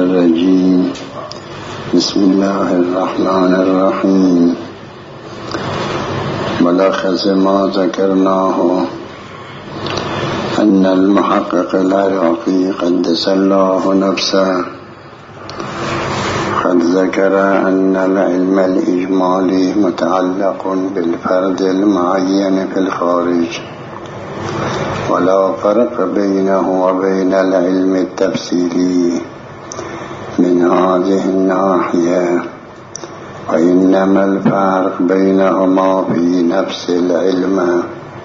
الرجيم. بسم الله الرحمن الرحيم. ملخص ما ذكرناه أن المحقق العراقي قدس الله نفسه قد ذكر أن العلم الإجمالي متعلق بالفرد المعين في الخارج، ولا فرق بينه وبين العلم التفصيلي من هذه الناحية، وإنما الفرق بينهما في نفس العلم.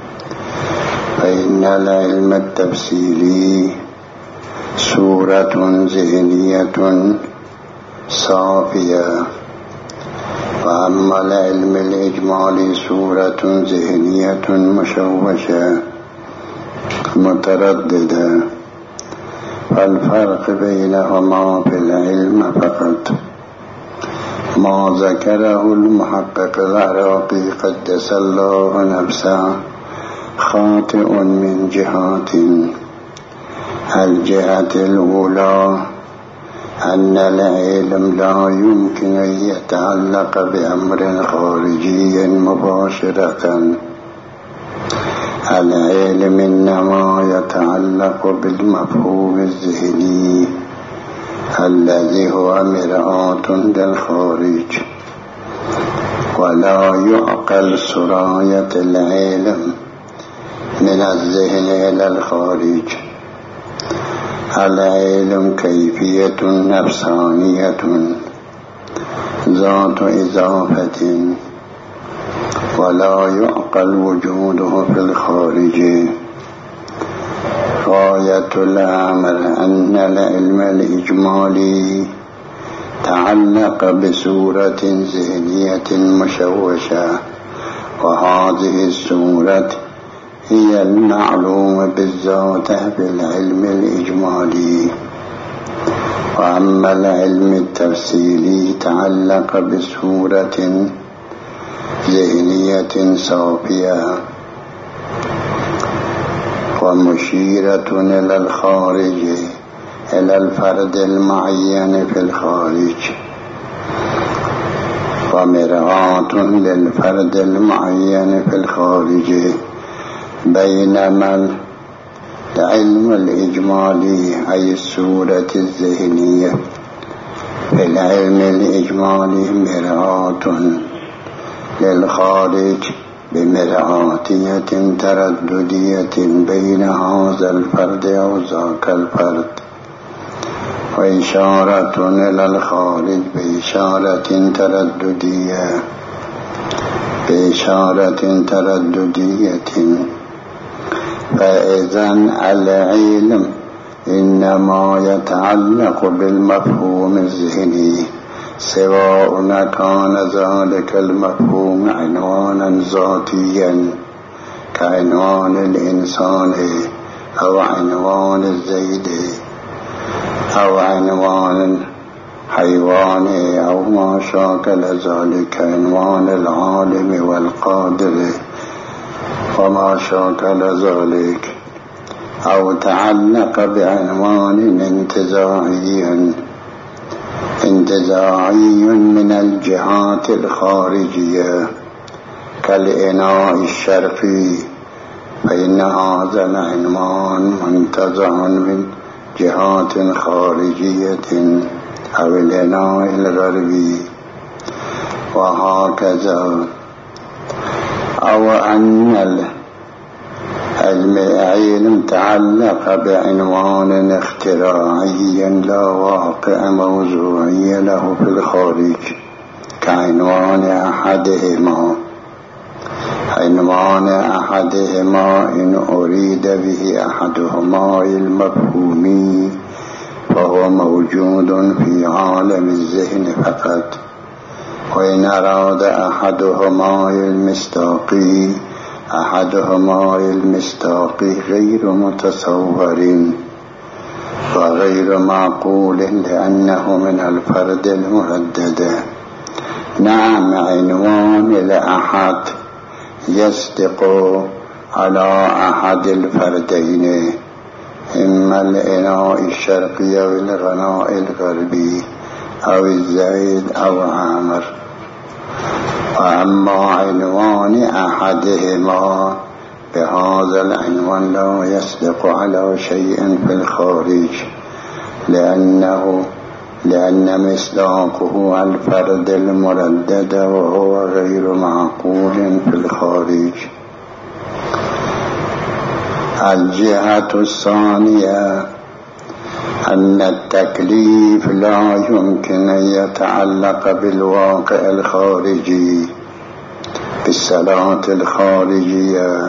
فإن العلم التفصيلي صورة ذهنية صافية، وأما العلم الإجمالي صورة ذهنية مشوشة مترددة. فالفرق بينهما في العلم فقط. ما ذكره المحقق العراقي قدس الله نفسه خاطئ من جهات. الجهة الأولى أن العلم لا يمكن أن يتعلق بأمر خارجي مباشرة. العلم إنما يتعلق بالمفهوم الذهني الذي هو مرآة للخارج، ولا يعقل سراية العلم من الذهن إلى الخارج. العلم كيفية نفسانية ذات إضافة، ولا يعقل وجوده في الخارج. غاية الأمر أن العلم الإجمالي تعلق بصورة ذهنية مشوشة، وهذه الصورة هي المعلومة بالذات بالعلم الإجمالي. وأما العلم التفصيلي تعلق بصورة ذهنية صافية ومشيرة إلى الخارج، إلى الفرد المعين في الخارج، ومرآة للفرد المعين في الخارج. بينما العلم الإجمالي أي الصورة الذهنية في العلم الإجمالي مرآة للخارج بمرآتية ترددية بين هذا الفرد أو ذاك الفرد، وإشارة إلى الخارج بإشارة ترددية. فإذا العلم إنما يتعلق بالمفهوم الذهني، سواء كان ذلك المفهوم عنوانا ذاتيا كعنوان الإنسان، أو عنوان الزيد، أو عنوان حيوان، أو ما شاكل ذلك عنوان العالم والقادر وما شاكل ذلك، أو تعلق بعنوان انتزاعي من الجهات الخارجية كالإناء الشرقي، فإن هذا العنوان منتزع من جهات خارجية، أو الإناء الغربي، وهكذا. أو أن العلم تعلق بعنوان اختراعي لا واقع موضوعي له في الخارج كعنوان أحدهما إن أريد به أحدهما المفهومي فهو موجود في عالم الذهن فقط، وإن أراد أحدهما المصداقي غير متصور وغير معقول لأنه من الفرد المهدد. نعم، عنوان الأحد يصدق على أحد الفردين إما الإناء الشرقي أو الغناء الغربي أو الزيد أو عامر. وأما عنوان أحدهما بهذا العنوان لا يصدق على شيء في الخارج، لأن مصداقه الفرد المردد، وهو غير معقول في الخارج. الجهة الثانية أن التكليف لا يمكن أن يتعلق بالواقع الخارجي بالصلاة الخارجية،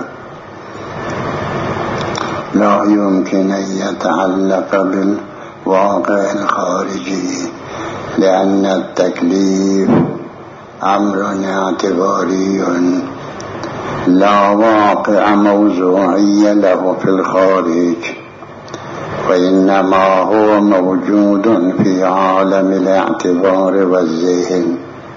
لا يمكن أن يتعلق بالواقع الخارجي، لأن التكليف أمر اعتباري لا واقع موضوعي له في الخارج، وإنما هو موجود في عالم الاعتبار والذهن.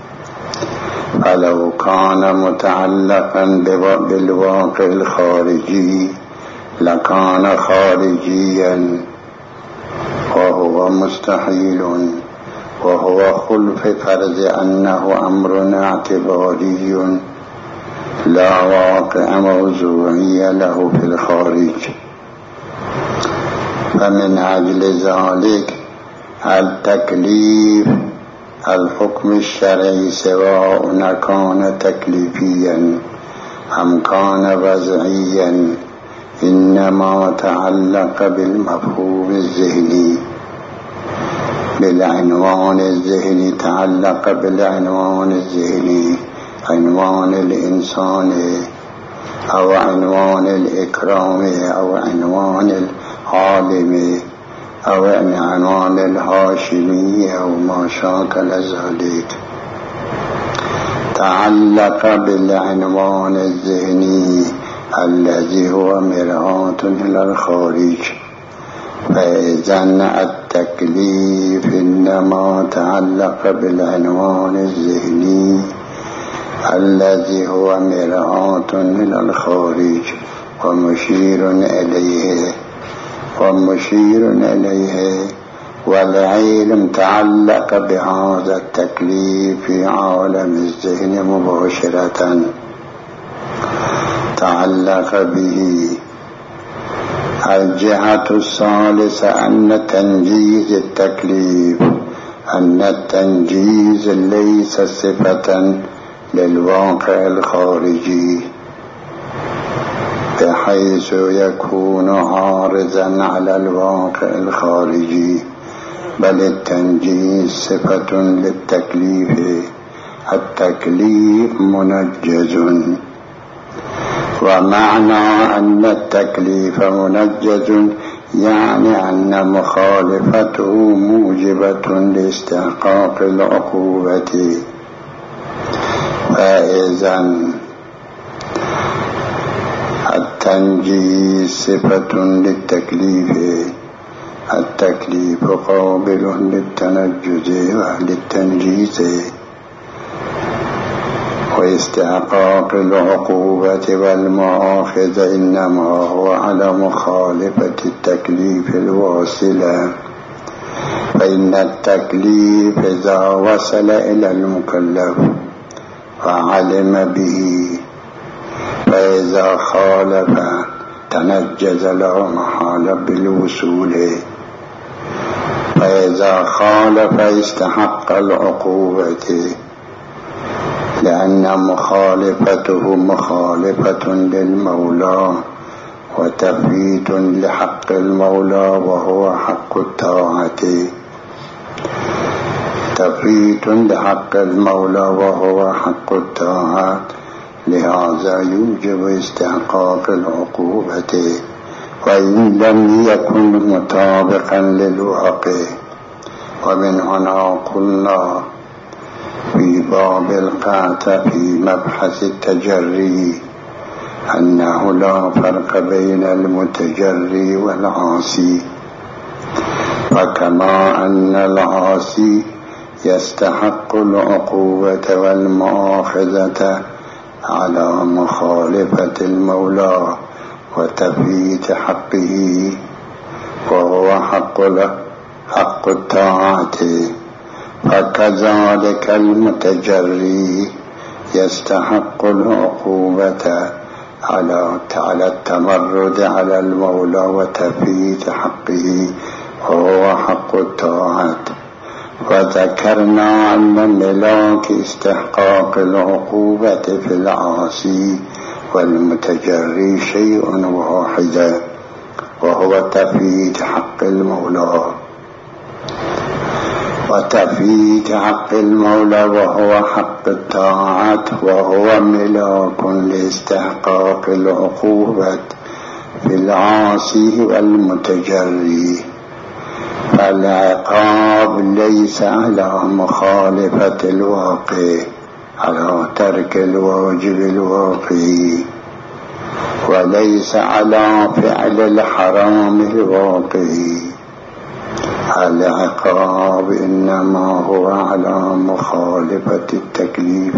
فلو كان متعلقا بالواقع الخارجي لكان خارجيا، وهو مستحيل، وهو خلف فرض أنه أمر اعتباري لا واقع موضوعي له في الخارج. فمن أجل ذلك التكليف الحكم الشرعي سواء كان تكليفيا أم كان وضعيا إنما تعلق بالمفهوم الذهني، بالعنوان الذهني، تعلق بالعنوان الذهني، عنوان الإنسان أو عنوان الإكرام أو عنوان العالم أو عنوان الهاشمي أو ما شاكل ذلك. تعلق بالعنوان الذهني الذي هو مرآة إلى الخارج. فإذن التكليف إنما تعلق بالعنوان الذهني الذي هو مرآة إلى الخارج ومشير إليه، والعلم تعلق بهذا التكليف في عالم الذهن مباشرة، تعلق به. الجهة الثالثة أن تنجيز التكليف، أن التنجيز ليس صفة للواقع الخارجي بحيث يكون عارضا على الواقع الخارجي، بل التنجيز صفة للتكليف. التكليف منجز، ومعنى أن التكليف منجز يعني أن مخالفته موجبة لاستحقاق العقوبة. فإذن التنجيز صفة للتكليف، التكليف قابل للتنجز وللتنجيز، واستحقاق العقوبة والمؤاخذة إنما هو على مخالفة التكليف الواصلة. فإن التكليف إذا وصل إلى المكلف فعلم به، فإذا خالف تنجز له محال بالوصول، فإذا خالف استحق العقوبة، لأن مخالفته مخالفة للمولى وتفريط لحق المولى وهو حق الطاعة، تفريط لحق المولى وهو حق الطاعة، لهذا يوجب استحقاق العقوبة وإن لم يكن مطابقا للواقع. ومن هنا قلنا في باب القاطع في مبحث التجري أنه لا فرق بين المتجري والعاصي، فكما أن العاصي يستحق العقوبة والمؤاخذة على مخالفة المولى وتفريط حقه، وهو حق الطاعة. فكذلك المتجري يستحق العقوبة على التمرد على المولى وتفييت حقه، وهو حق الطاعة. وذكرنا أن ملاك استحقاق العقوبة في العاصي والمتجري شيء واحد، وهو تفييت حق المولى. وتفييت حق المولى وهو حق الطاعة، وهو ملاك لاستحقاق العقوبة في العاصي والمتجري. فالعقاب ليس على مخالفة الواقع، على ترك الواجب الواقعي، وليس على فعل الحرام الواقعي. العقاب إنما هو على مخالفة التكليف.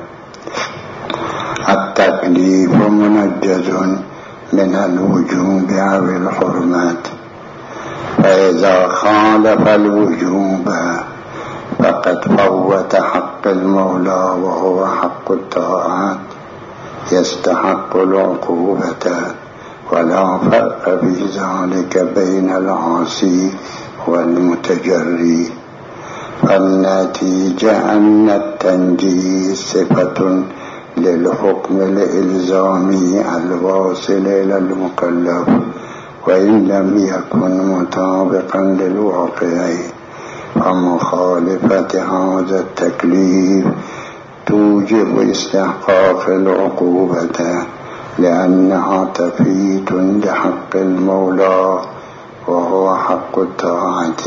التكليف منجز من الوجوب أو الحرمات، فإذا خالف الوجوب فقد فوت حق المولى وهو حق الطاعات، يستحق العقوبة. ولا فرق في ذلك بين العاصي والمتجري. فالنتيجة أن التنجيز صفة للحكم الإلزامي الواصل إلى المكلف، وإن لم يكن مطابقا للواقع، فمخالفة هذا التكليف توجب استحقاق العقوبة، لأنها تفيت لحق المولى وهو حق الطاعة.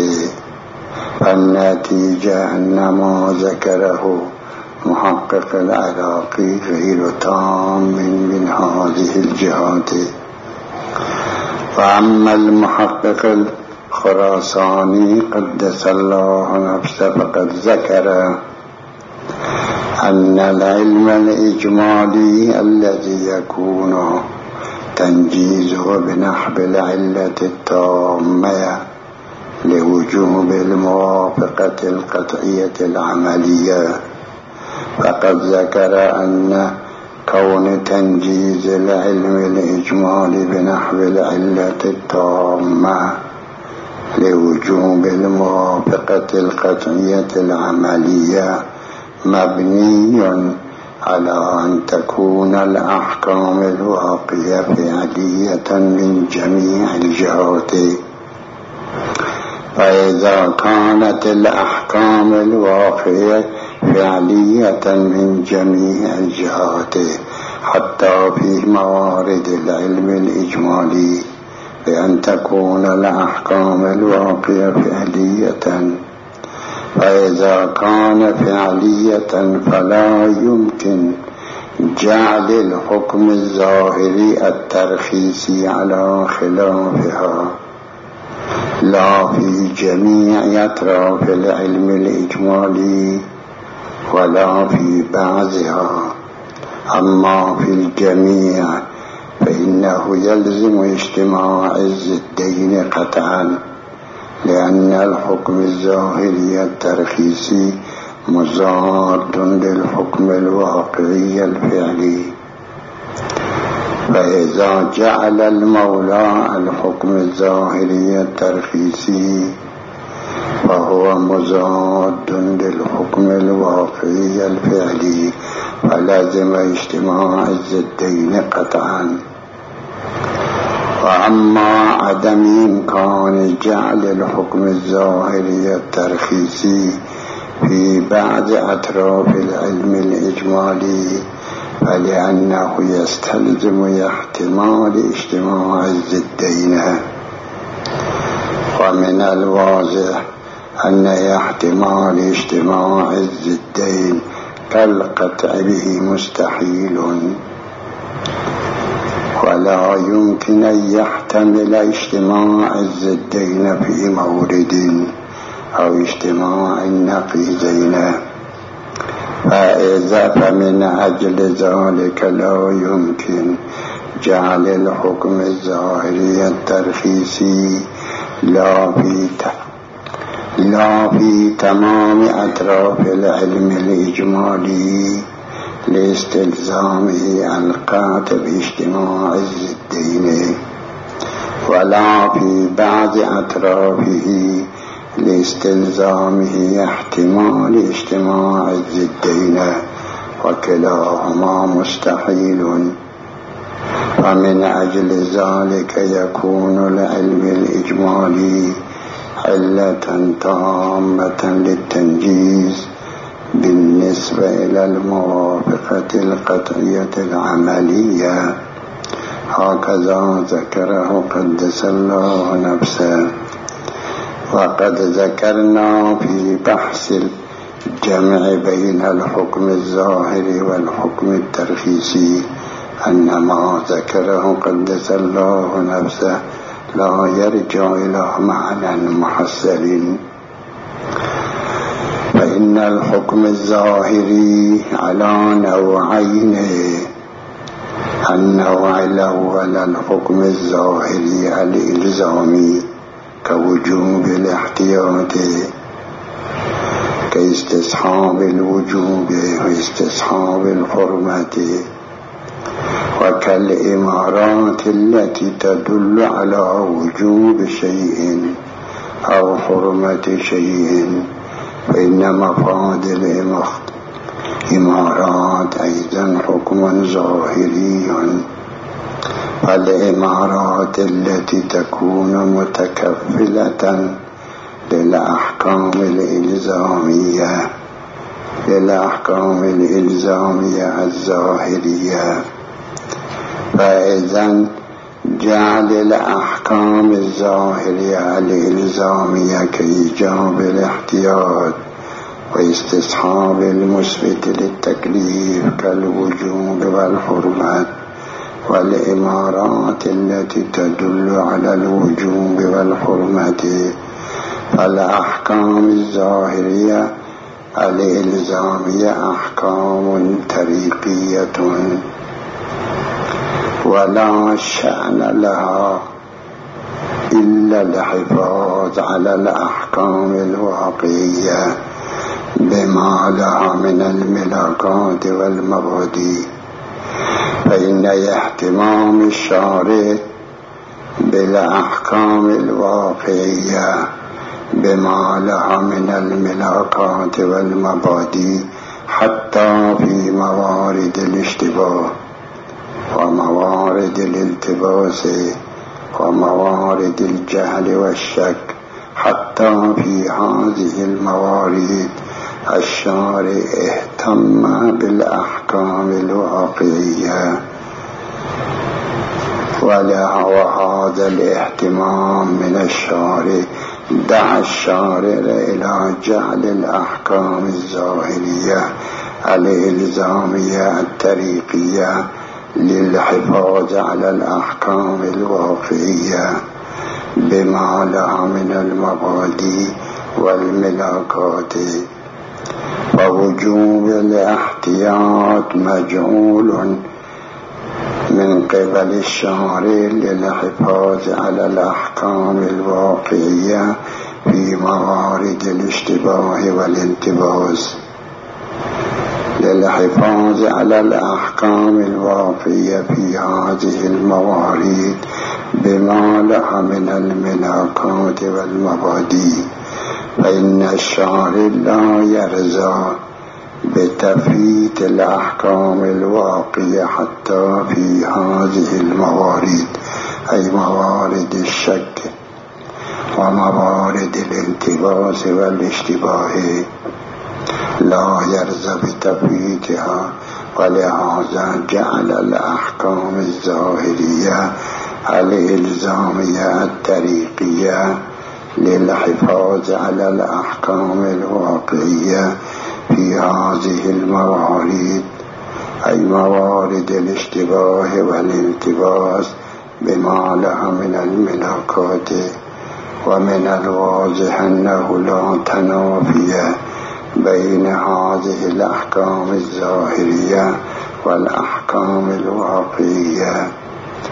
فالنتيجة أن ما ذكره محقق العراقي غير تام من هذه الجهات. فأما المحقق الخراساني قدس الله نفسه فقد ذكر أن العلم الإجمالي الذي يكون تنجيزه بنحو العلة التامة لوجوب الموافقة القطعية العملية، فقد ذكر أن كون تنجيز العلم الإجمالي بنحو العلة التامة لوجوب الموافقة القطعية العملية مبني على أن تكون الأحكام الواقعة فعلية من جميع الجهات. فإذا كانت الأحكام الواقعة فعلية من جميع الجهات حتى في موارد العلم الإجمالي، بأن تكون الأحكام الواقعة فعلية، فإذا كان فعلية فلا يمكن جعل الحكم الظاهري الترخيصي على خلافها، لا في جميع أطراف العلم الإجمالي ولا في بعضها. أما في الجميع فإنه يلزم اجتماع الضدين قطعا، لأن الحكم الظاهري الترخيصي مضاد للحكم الواقعي الفعلي. فإذا جعل المولى الحكم الظاهري الترخيصي فهو مضاد للحكم الواقعي الفعلي، فلازم اجتماع الضدين قطعا. وأما عدم إمكان جعل الحكم الظاهري الترخيصي في بعض أطراف العلم الإجمالي فلأنه يستلزم احتمال اجتماع الضدين، ومن الواضح أن احتمال اجتماع الضدين كالقطع به مستحيل، ولا يمكن أن يحتمل اجتماع الضدين في مورد أو اجتماع النقيضين. فمن أجل ذلك لا يمكن جعل الحكم الظاهري الترخيصي لا في تمام أطراف العلم الإجمالي لاستلزامه القاط باجتماع الضدين، ولا في بعض أطرافه لاستلزامه احتمال اجتماع الضدين، وكلاهما مستحيل. ومن أجل ذلك يكون العلم الإجمالي علة تامة للتنجيز بالنسبة إلى الموافقة القطعية العملية، هكذا ذكره قدس الله نفسه. وقد ذكرنا في بحث الجمع بين الحكم الظاهري والحكم الترخيصي أن ما ذكره قدس الله نفسه لا يرجع إلى معنى محصل، فإن الحكم الظاهري على نوعين: النوع الأول الحكم الظاهري الإلزامي كوجوب الاحتياط، كاستصحاب الوجوب واستصحاب الحرمة، وكالإمارات التي تدل على وجوب شيء أو حرمة شيء، فإن مفاد الإمارات أيضا حكم ظاهري. فالإمارات التي تكون متكفلة للأحكام الإلزامية الظاهرية، فإذن جعل الأحكام الظاهرية الإلزامية كإيجاب الاحتياط واستصحاب المثبت للتكليف كالوجوب والحرمة، والإمارات التي تدل على الوجوب والحرمة، فالأحكام الظاهرية الإلزامية أحكام طريقية ولا شأن لها إلا الحفاظ على الأحكام الواقعية بما لها من الملاكات والمبادئ. فإن اهتمام الشارع بالأحكام الواقعية بما لها من الملاكات والمبادئ حتى في موارد الاشتباه وموارد الالتباس وموارد الجهل والشك، حتى في هذه الموارد الشارع اهتم بالأحكام الواقعية. وهذا الاهتمام من الشارع دعا الشارع إلى جعل الأحكام الظاهرية الإلزامية الطريقية للحفاظ على الأحكام الواقعية بما لها من المبادئ والملاكات. ووجوب الاحتياط مجعول من قبل الشارع للحفاظ على الأحكام الواقعية في موارد الاشتباه والالتباس، للحفاظ على الأحكام الواقعية في هذه الموارد بما لها من الملاكات والمبادئ. فإن الشارع لا يرضى بتفريط الأحكام الواقعية حتى في هذه الموارد، أي موارد الشك وموارد الالتباس والاشتباه، لا يرضى بتفريطها. ولهذا جعل الأحكام الظاهرية الإلزامية الطريقية للحفاظ على الأحكام الواقعية في هذه الموارد، أي موارد الاشتباه والالتباس بما لها من الملاكات. ومن الواضح أنه لا تنافي بين هذه الأحكام الظاهرية والأحكام الواقعية،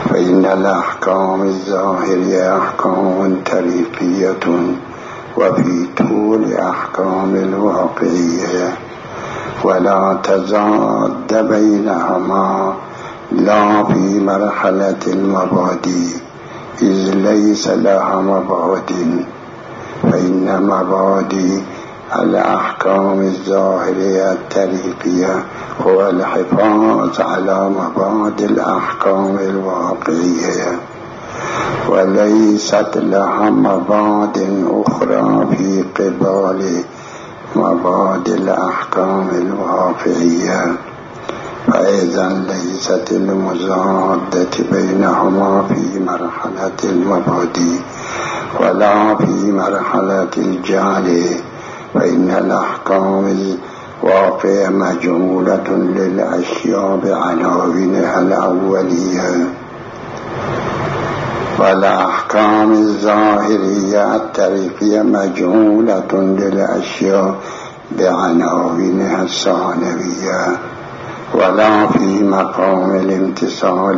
فإن الأحكام الظاهرية أحكام طريقية، وفي طول أحكام الواقعية، ولا تضاد بينهما لا في مرحلة المبادئ، إذ ليس لها مبادئ، فإن مبادئ الأحكام الظاهرية الطريقية هو الحفاظ على مبادئ الأحكام الواقعية، وليست لها مبادئ أخرى في قبال مبادئ الأحكام الواقعية، فإذا ليست المضادة بينهما في مرحلة المبادئ ولا في مرحلة الجعل، فإن الأحكام الواقعية مجعولة للأشياء بعناوينها الأولية، والأحكام الظاهرية الطريقية مجعولة للأشياء بعناوينها الثانوية، ولا في مقام الامتثال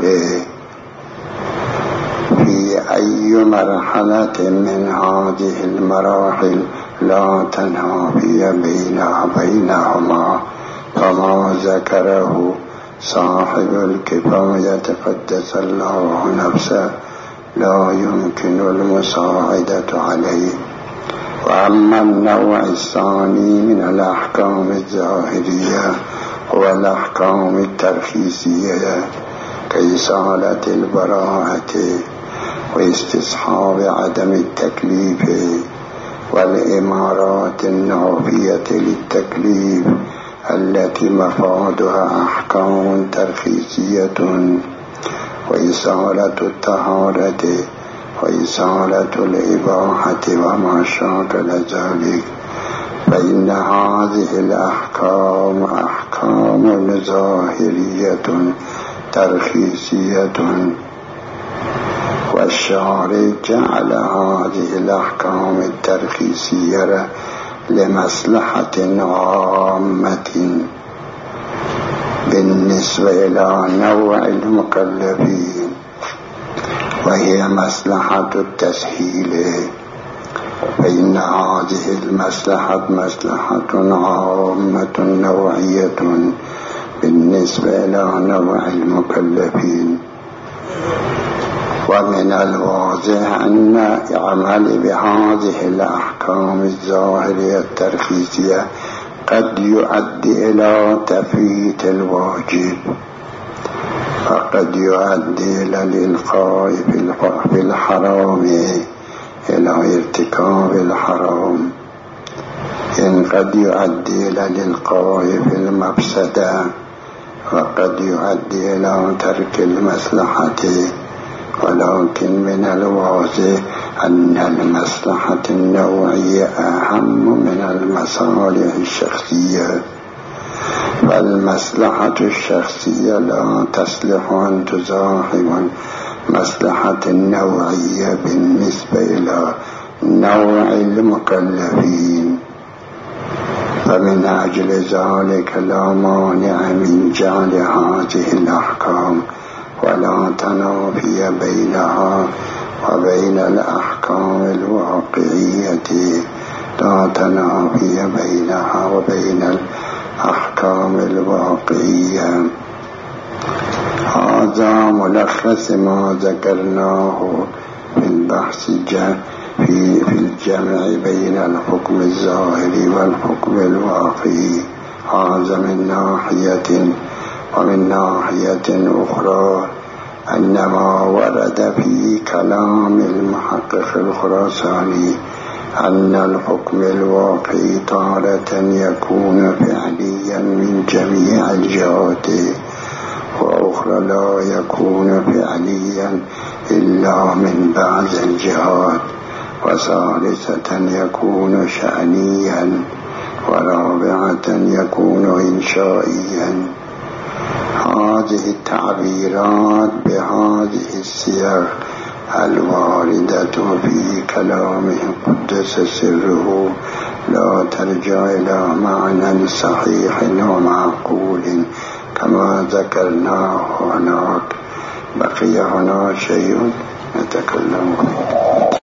في أي مرحلة من هذه المراحل لا تنافي بينهما، كما ذكره صاحب الكفاية قدس الله نفسه، لا يمكن المساعدة عليه. وأما النوع الثاني من الأحكام الظاهرية هو الأحكام الترخيصية كإزالة البراءة واستصحاب عدم التكليف، والإمارات النافية للتكليف التي مفادها أحكام ترخيصية، وإزالة الطهارة وإزالة الإباحة وما شاكل ذلك، فإن هذه الأحكام أحكام ظاهرية ترخيصية، والشارع جعل هذه الأحكام الترخيصية لمصلحة عامة بالنسبة إلى نوع المكلفين، وهي مصلحة التسهيل، فإن هذه المصلحة مصلحة عامة نوعية بالنسبة إلى نوع المكلفين. ومن الواضح أن العمل بهذه الأحكام الظاهرية الترخيصية قد يؤدي إلى تفويت الواجب، وقد يؤدي إلى الإلقاء في الحرام، إلى ارتكاب الحرام، إن قد يؤدي إلى الإلقاء في المفسدة، وقد يؤدي إلى ترك المصلحة. ولكن من الواضح أن المصلحة النوعية أهم من المصالح الشخصية، فالمصلحة الشخصية لا تصلح أن تزاحم المصلحة النوعية بالنسبة إلى نوع المكلفين، فمن أجل ذلك لا مانع من جعل هذه الأحكام ولا تنافي بينها وبين الأحكام الواقعية، لا تنافي بينها وبين الأحكام الواقعية. هذا ملخص ما ذكرناه في البحث في الجمع بين الحكم الظاهري والحكم الواقعي، هذا من ناحية. ومن ناحية أخرى أن ما ورد في كلام المحقق الخراساني أن الحكم الواقعي تارة يكون فعليا من جميع الجهات، وأخرى لا يكون فعليا إلا من بعض الجهات، وثالثة يكون شأنيا، ورابعة يكون إنشائيا. هذه التعبيرات بهذه السياق الواردة في كلامه قدس سره لا ترجع إلى معنى صحيح ومعقول كما ذكرناه هناك، بقي هنا شيء نتكلم عنه.